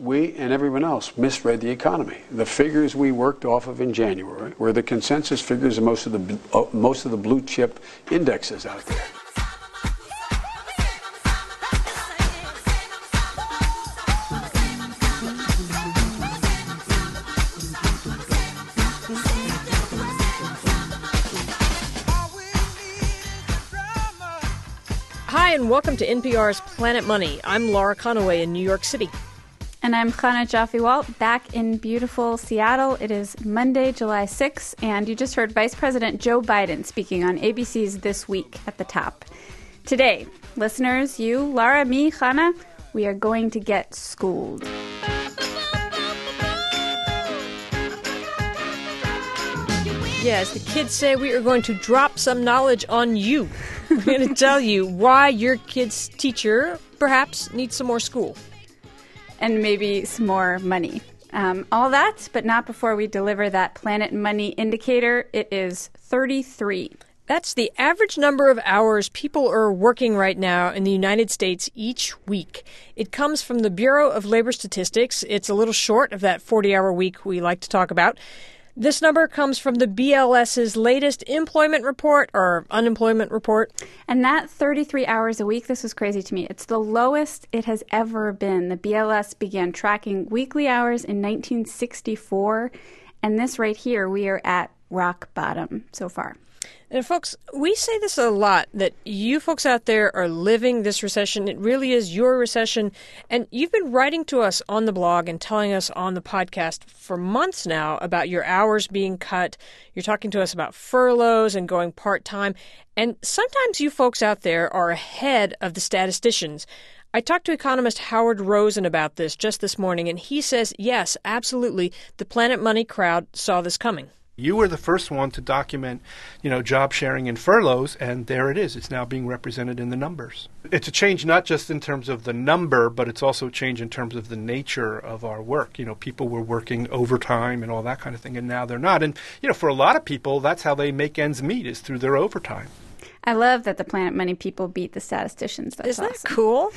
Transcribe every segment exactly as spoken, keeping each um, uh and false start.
we and everyone else misread the economy. The figures we worked off of in January were the consensus figures of most of the uh, most of the blue chip indexes out there. Hi, and welcome to N P R's Planet Money. I'm Laura Conaway in New York City. And I'm Chana Joffe-Walt, back in beautiful Seattle. It is Monday, July sixth, and you just heard Vice President Joe Biden speaking on A B C's This Week at the top. Today, listeners, you, Laura, me, Chana, we are going to get schooled. Yeah, as the kids say, we are going to drop some knowledge on you. We're going to tell you why your kid's teacher perhaps needs some more school. And maybe some more money. Um, all that, but not before we deliver that Planet Money indicator. It is thirty-three. That's the average number of hours people are working right now in the United States each week. It comes from the Bureau of Labor Statistics. It's a little short of that forty-hour week we like to talk about. This number comes from the B L S's latest employment report or unemployment report. And that thirty-three hours a week, this was crazy to me. It's the lowest it has ever been. The B L S began tracking weekly hours in nineteen sixty-four. And this right here, we are at rock bottom so far. And folks, we say this a lot, that you folks out there are living this recession. It really is your recession. And you've been writing to us on the blog and telling us on the podcast for months now about your hours being cut. You're talking to us about furloughs and going part-time. And sometimes you folks out there are ahead of the statisticians. I talked to economist Howard Rosen about this just this morning, and he says, yes, absolutely, the Planet Money crowd saw this coming. You were the first one to document, you know, job sharing and furloughs, and there it is. It's now being represented in the numbers. It's a change not just in terms of the number, but it's also a change in terms of the nature of our work. You know, people were working overtime and all that kind of thing, and now they're not. And, you know, for a lot of people, that's how they make ends meet, is through their overtime. I love that the Planet Money people beat the statisticians. That's Isn't awesome. that cool?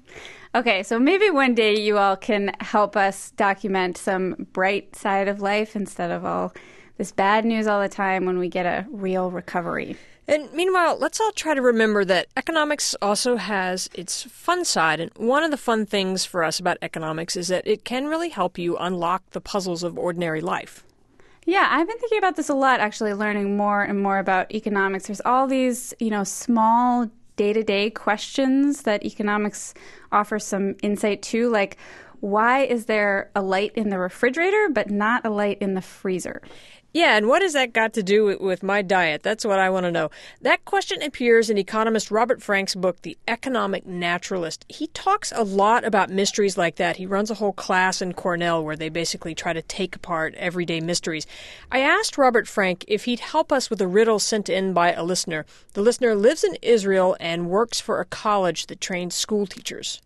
Okay, so maybe one day you all can help us document some bright side of life instead of all this bad news all the time when we get a real recovery. And meanwhile, let's all try to remember that economics also has its fun side. And one of the fun things for us about economics is that it can really help you unlock the puzzles of ordinary life. Yeah, I've been thinking about this a lot, actually, learning more and more about economics. There's all these, you know, small day-to-day questions that economics offers some insight to, like, why is there a light in the refrigerator but not a light in the freezer? Yeah, and what has that got to do with, with my diet? That's what I want to know. That question appears in economist Robert Frank's book, The Economic Naturalist. He talks a lot about mysteries like that. He runs a whole class in Cornell where they basically try to take apart everyday mysteries. I asked Robert Frank if he'd help us with a riddle sent in by a listener. The listener lives in Israel and works for a college that trains school teachers.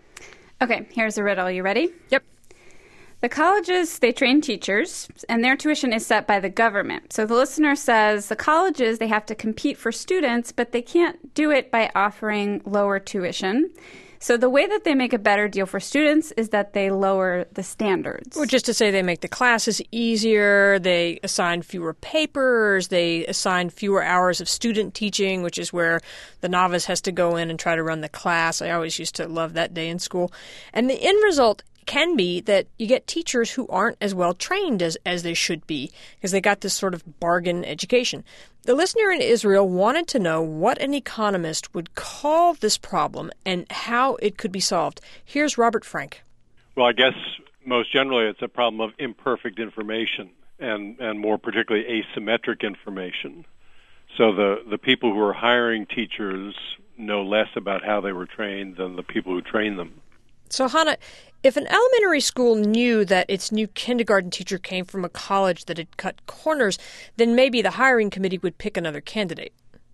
Okay, here's a riddle. You ready? Yep. The colleges, they train teachers, and their tuition is set by the government. So the listener says the colleges, they have to compete for students, but they can't do it by offering lower tuition. So the way that they make a better deal for students is that they lower the standards. Which is to say they make the classes easier, they assign fewer papers, they assign fewer hours of student teaching, which is where the novice has to go in and try to run the class. I always used to love that day in school. And the end result can be that you get teachers who aren't as well trained as, as they should be because they got this sort of bargain education. The listener in Israel wanted to know what an economist would call this problem and how it could be solved. Here's Robert Frank. Well, I guess most generally it's a problem of imperfect information and, and more particularly asymmetric information. So the, the people who are hiring teachers know less about how they were trained than the people who train them. So, Hannah, if an elementary school knew that its new kindergarten teacher came from a college that had cut corners, then maybe the hiring committee would pick another candidate.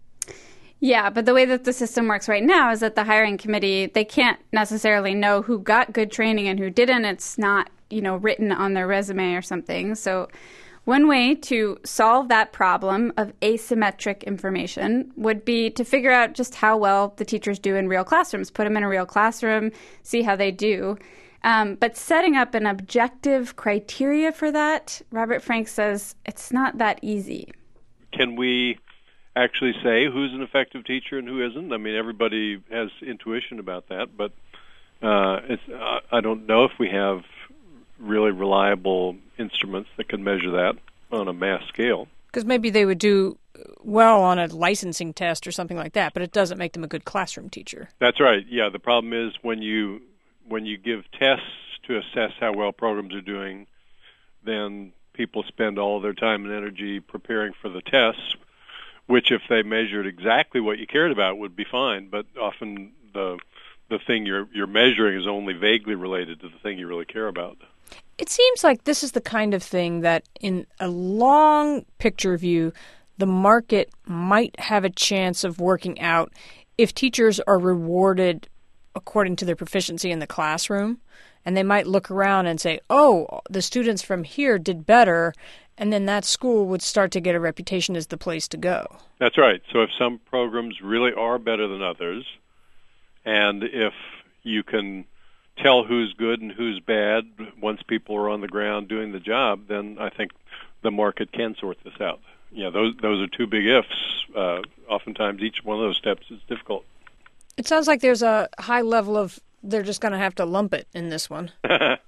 Yeah, but the way that the system works right now is that the hiring committee, they can't necessarily know who got good training and who didn't. It's not, you know, written on their resume or something. So one way to solve that problem of asymmetric information would be to figure out just how well the teachers do in real classrooms. Put them in a real classroom, see how they do. Um, but setting up an objective criteria for that, Robert Frank says it's not that easy. Can we actually say who's an effective teacher and who isn't? I mean, everybody has intuition about that, but uh, it's, uh, I don't know if we have really reliable instruments that can measure that on a mass scale. Because maybe they would do well on a licensing test or something like that, but it doesn't make them a good classroom teacher. That's right. Yeah, the problem is when you when you give tests to assess how well programs are doing, then people spend all their time and energy preparing for the tests, which if they measured exactly what you cared about would be fine, but often the the thing you're you're measuring is only vaguely related to the thing you really care about. It seems like this is the kind of thing that in a long picture view, the market might have a chance of working out if teachers are rewarded according to their proficiency in the classroom. And they might look around and say, oh, the students from here did better, and then that school would start to get a reputation as the place to go. That's right. So if some programs really are better than others, and if you can tell who's good and who's bad once people are on the ground doing the job, then I think the market can sort this out. Yeah, those those are two big ifs. Uh, oftentimes, each one of those steps is difficult. It sounds like there's a high level of they're just going to have to lump it in this one.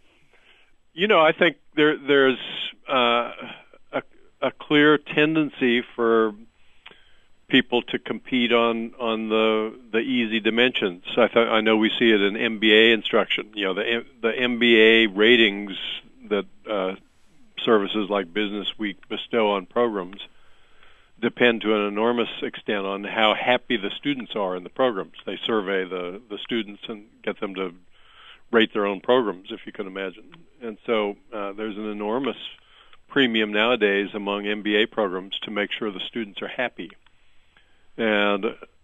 You know, I think there there's uh, a, a clear tendency for people to compete on on the the easy dimensions. I th- I know we see it in M B A instruction. You know, the the M B A ratings that uh, services like Business Week bestow on programs depend to an enormous extent on how happy the students are in the programs. They survey the the students and get them to rate their own programs, if you can imagine. And so uh, there's an enormous premium nowadays among M B A programs to make sure the students are happy. And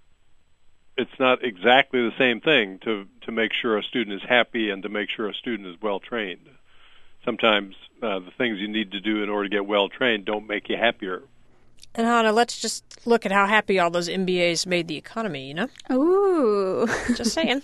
it's not exactly the same thing to, to make sure a student is happy and to make sure a student is well-trained. Sometimes uh, the things you need to do in order to get well-trained don't make you happier. And Hannah, let's just look at how happy all those M B As made the economy, you know? Ooh. Just saying.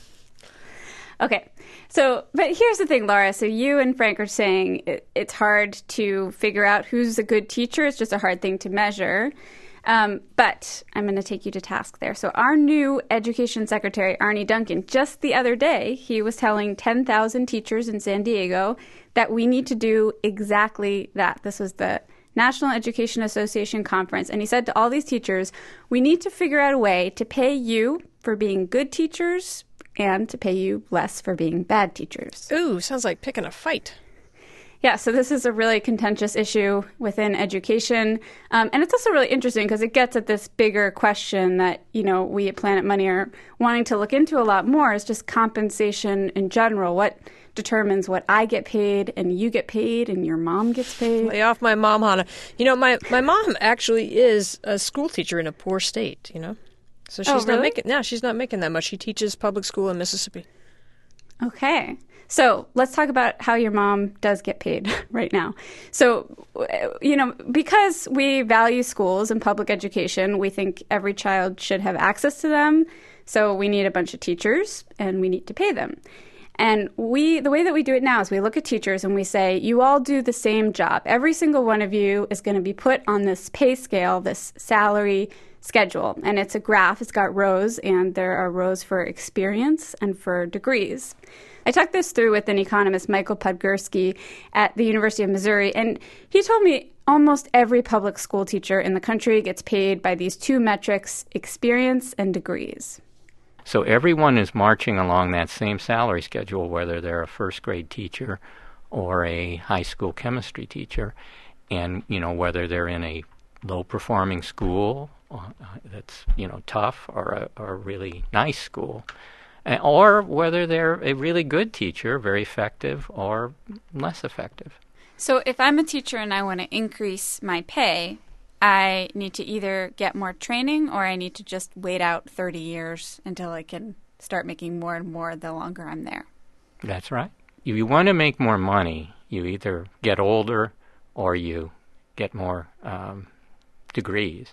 Okay. So, but here's the thing, Laura. So you and Frank are saying it, it's hard to figure out who's a good teacher. It's just a hard thing to measure. Um, but I'm going to take you to task there. So our new education secretary, Arne Duncan, just the other day, he was telling ten thousand teachers in San Diego that we need to do exactly that. This was the National Education Association conference. And he said to all these teachers, we need to figure out a way to pay you for being good teachers and to pay you less for being bad teachers. Ooh, sounds like picking a fight. Yeah, so this is a really contentious issue within education. Um, and it's also really interesting because it gets at this bigger question that, you know, we at Planet Money are wanting to look into a lot more is just compensation in general. What determines what I get paid and you get paid and your mom gets paid? Lay off my mom, Hannah. You know, my, my mom actually is a school teacher in a poor state, you know? So she's oh, really? not making no, she's not making that much. She teaches public school in Mississippi. Okay. So let's talk about how your mom does get paid right now. So, you know, because we value schools and public education, we think every child should have access to them. So we need a bunch of teachers and we need to pay them. And we, the way that we do it now is we look at teachers and we say, you all do the same job. Every single one of you is going to be put on this pay scale, this salary schedule. And it's a graph. It's got rows, and there are rows for experience and for degrees. I talked this through with an economist, Michael Podgorski, at the University of Missouri, and he told me almost every public school teacher in the country gets paid by these two metrics, experience and degrees. So everyone is marching along that same salary schedule, whether they're a first grade teacher or a high school chemistry teacher, and, you know, whether they're in a low-performing school uh, that's, you know, tough or a, or a really nice school, or whether they're a really good teacher, very effective, or less effective. So if I'm a teacher and I want to increase my pay, I need to either get more training or I need to just wait out thirty years until I can start making more and more the longer I'm there. That's right. If you want to make more money, you either get older or you get more um, degrees,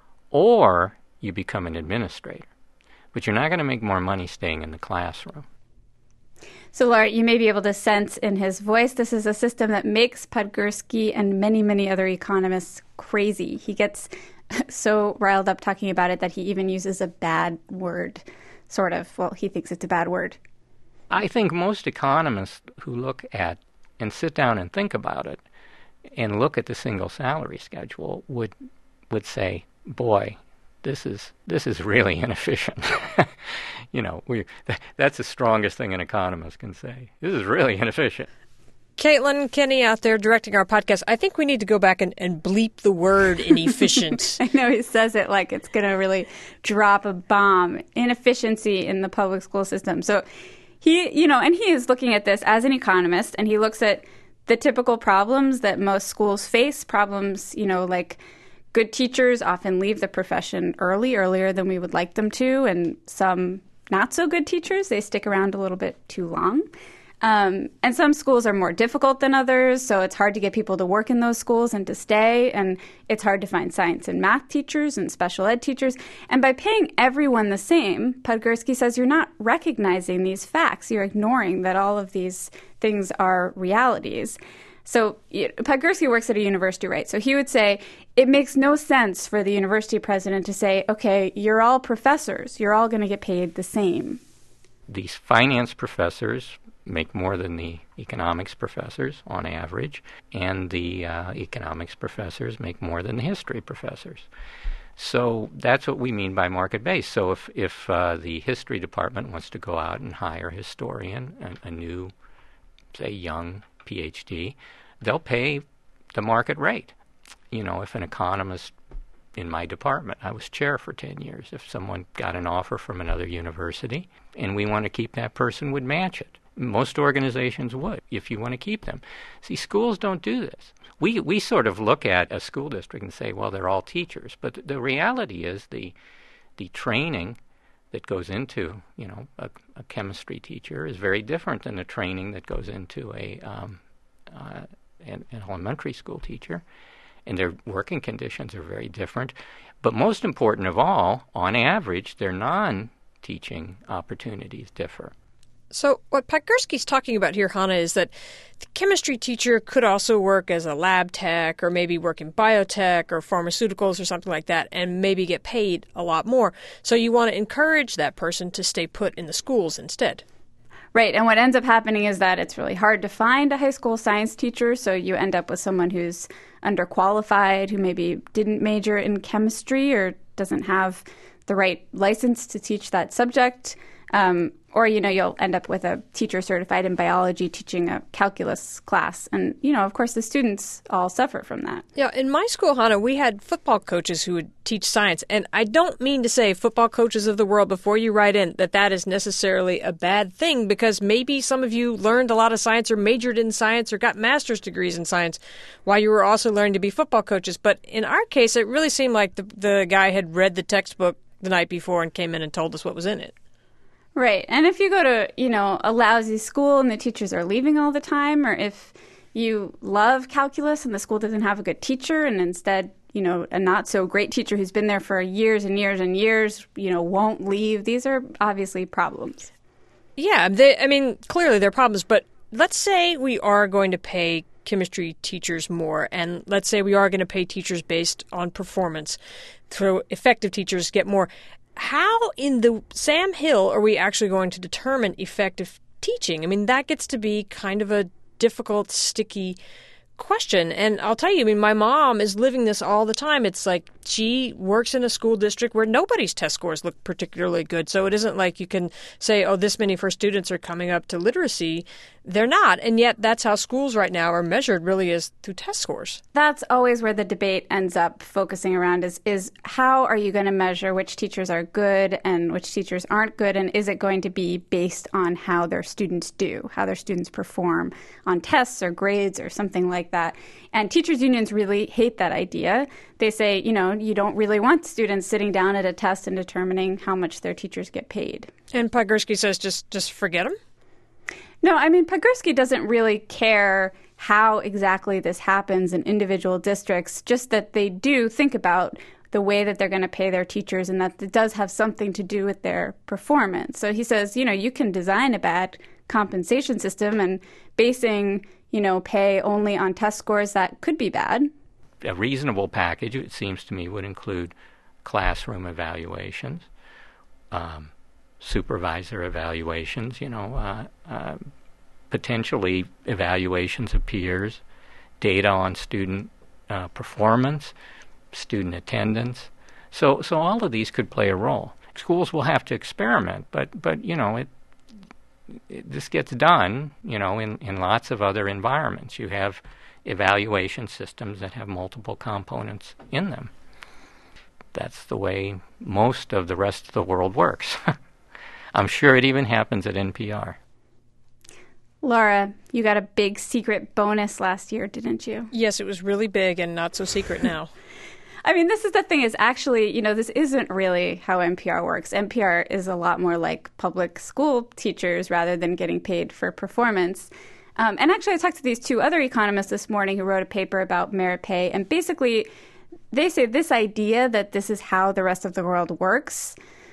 or you become an administrator. But you're not going to make more money staying in the classroom. So, Laura, you may be able to sense in his voice, this is a system that makes Podgorski and many, many other economists crazy. He gets so riled up talking about it that he even uses a bad word, sort of. Well, he thinks it's a bad word. I think most economists who look at and sit down and think about it and look at the single salary schedule would would say, boy, this is this is really inefficient. You know, we that's the strongest thing an economist can say. This is really inefficient. Caitlin Kenny out there directing our podcast. I think we need to go back and, and bleep the word inefficient. I know he says it like it's going to really drop a bomb. Inefficiency in the public school system. So he, you know, and he is looking at this as an economist, and he looks at the typical problems that most schools face, problems, you know, like good teachers often leave the profession early, earlier than we would like them to, and some not so good teachers, they stick around a little bit too long. Um, and some schools are more difficult than others, so it's hard to get people to work in those schools and to stay, and it's hard to find science and math teachers and special ed teachers. And by paying everyone the same, Podgorski says you're not recognizing these facts. You're ignoring that all of these things are realities. So Podgorski works at a university, right? So he would say it makes no sense for the university president to say, okay, you're all professors. You're all going to get paid the same. These finance professors make more than the economics professors on average, and the uh, economics professors make more than the history professors. So that's what we mean by market-based. So if, if uh, the history department wants to go out and hire a historian, a, a new, say, young P H D, they'll pay the market rate. You know, if an economist in my department, I was chair for ten years, if someone got an offer from another university and we want to keep that person, would match it. Most organizations would, if you want to keep them. See, schools don't do this. We we sort of look at a school district and say, well, they're all teachers. But the reality is the the training that goes into, you know, a, a chemistry teacher is very different than the training that goes into a um, uh, an, an elementary school teacher, and their working conditions are very different. But most important of all, on average, their non-teaching opportunities differ. So what Podgorski's talking about here, Hannah, is that the chemistry teacher could also work as a lab tech or maybe work in biotech or pharmaceuticals or something like that and maybe get paid a lot more. So you want to encourage that person to stay put in the schools instead. Right. And what ends up happening is that it's really hard to find a high school science teacher. So you end up with someone who's underqualified, who maybe didn't major in chemistry or doesn't have the right license to teach that subject. Um, or, you know, you'll end up with a teacher certified in biology teaching a calculus class. And, you know, of course, the students all suffer from that. Yeah, in my school, Hannah, we had football coaches who would teach science. And I don't mean to say, football coaches of the world, before you write in, that that is necessarily a bad thing, because maybe some of you learned a lot of science or majored in science or got master's degrees in science while you were also learning to be football coaches. But in our case, it really seemed like the, the guy had read the textbook the night before and came in and told us what was in it. Right. And if you go to, you know, a lousy school and the teachers are leaving all the time, or if you love calculus and the school doesn't have a good teacher and instead, you know, a not so great teacher who's been there for years and years and years, you know, won't leave, these are obviously problems. Yeah, they, I mean, clearly they're problems, but let's say we are going to pay chemistry teachers more, and let's say we are going to pay teachers based on performance, so effective teachers get more. How in the Sam Hill are we actually going to determine effective teaching? I mean, that gets to be kind of a difficult, sticky question. And I'll tell you, I mean, my mom is living this all the time. It's like she works in a school district where nobody's test scores look particularly good. So it isn't like you can say, oh, this many first students are coming up to literacy. They're not. And yet that's how schools right now are measured, really, is through test scores. That's always where the debate ends up focusing around is, is how are you going to measure which teachers are good and which teachers aren't good? And is it going to be based on how their students do, how their students perform on tests or grades or something like that? And teachers' unions really hate that idea. They say, you know, you don't really want students sitting down at a test and determining how much their teachers get paid. And Podgorski says just, just forget them? No, I mean, Podgorski doesn't really care how exactly this happens in individual districts, just that they do think about the way that they're going to pay their teachers and that it does have something to do with their performance. So he says, you know, you can design a bad compensation system and basing, you know, pay only on test scores, that could be bad. A reasonable package, it seems to me, would include classroom evaluations, um, supervisor evaluations, you know, uh, uh, potentially evaluations of peers, data on student uh, performance, student attendance. So, so all of these could play a role. Schools will have to experiment, but, but you know, it, it this gets done, you know, in, in lots of other environments. You have evaluation systems that have multiple components in them. That's the way most of the rest of the world works. I'm sure it even happens at N P R. Laura, you got a big secret bonus last year, didn't you? Yes, it was really big and not so secret now. I mean, this is the thing is actually, you know, this isn't really how N P R works. N P R is a lot more like public school teachers rather than getting paid for performance. Um, and actually, I talked to these two other economists this morning who wrote a paper about merit pay. And basically, they say this idea that this is how the rest of the world works.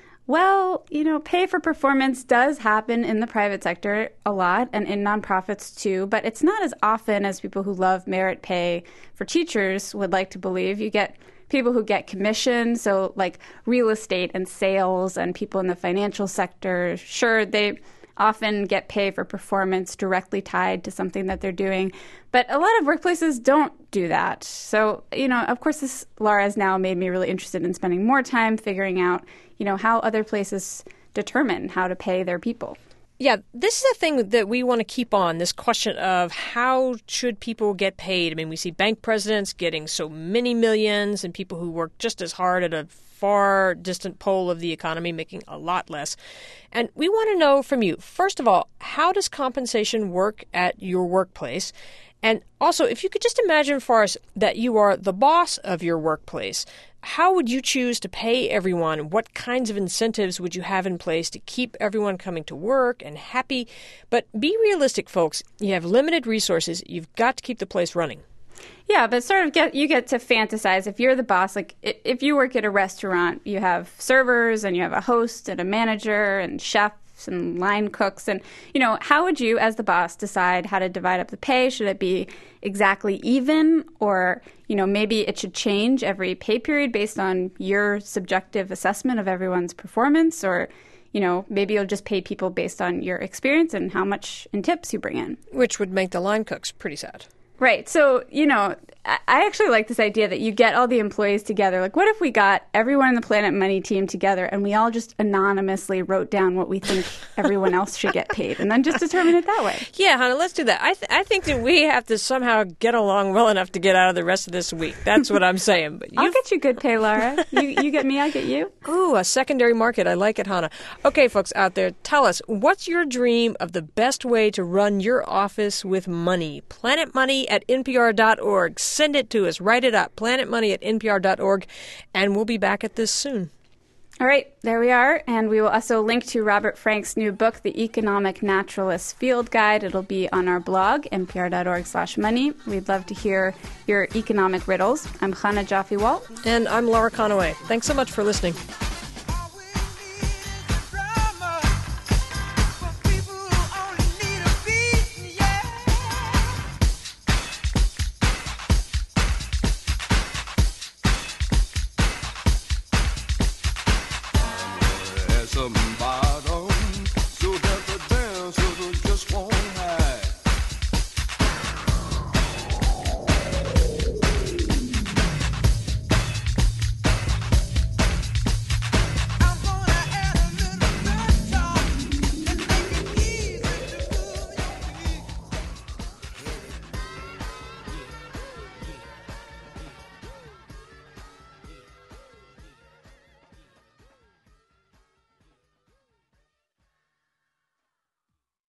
Well, you know, pay for performance does happen in the private sector a lot and in nonprofits too, but it's not as often as people who love merit pay for teachers would like to believe. You get people who get commission, so like real estate and sales and people in the financial sector. Sure, they often get pay for performance directly tied to something that they're doing. But a lot of workplaces don't do that. So, you know, of course, this, Laura, has now made me really interested in spending more time figuring out, you know, how other places determine how to pay their people. Yeah, this is a thing that we want to keep on, this question of how should people get paid. I mean, we see bank presidents getting so many millions and people who work just as hard at a far distant pole of the economy making a lot less. And we want to know from you, first of all, how does compensation work at your workplace? And also, if you could just imagine for us that you are the boss of your workplace, how would you choose to pay everyone? What kinds of incentives would you have in place to keep everyone coming to work and happy? But be realistic, folks. You have limited resources. You've got to keep the place running. Yeah, but sort of get you get to fantasize. If you're the boss, like if you work at a restaurant, you have servers and you have a host and a manager and chefs and line cooks. And, you know, how would you as the boss decide how to divide up the pay? Should it be exactly even? Or, you know, maybe it should change every pay period based on your subjective assessment of everyone's performance? Or, you know, maybe you'll just pay people based on your experience and how much in tips you bring in. Which would make the line cooks pretty sad. Right. So, you know, I actually like this idea that you get all the employees together. Like, what if we got everyone in the Planet Money team together and we all just anonymously wrote down what we think everyone else should get paid and then just determine it that way? Yeah, Hannah, let's do that. I th- I think that we have to somehow get along well enough to get out of the rest of this week. That's what I'm saying. But I'll get you good pay, Laura. You, you get me, I get you. Ooh, a secondary market. I like it, Hannah. Okay, folks out there, tell us, what's your dream of the best way to run your office with money? Planet Money at N P R dot org. Send it to us. Write it up. Planet Money at N P R dot org. And we'll be back at this soon. All right, there we are. And we will also link to Robert Frank's new book, The Economic Naturalist Field Guide. It'll be on our blog, N P R dot org slash money. We'd love to hear your economic riddles. I'm Chana Joffe-Walt. And I'm Laura Conaway. Thanks so much for listening.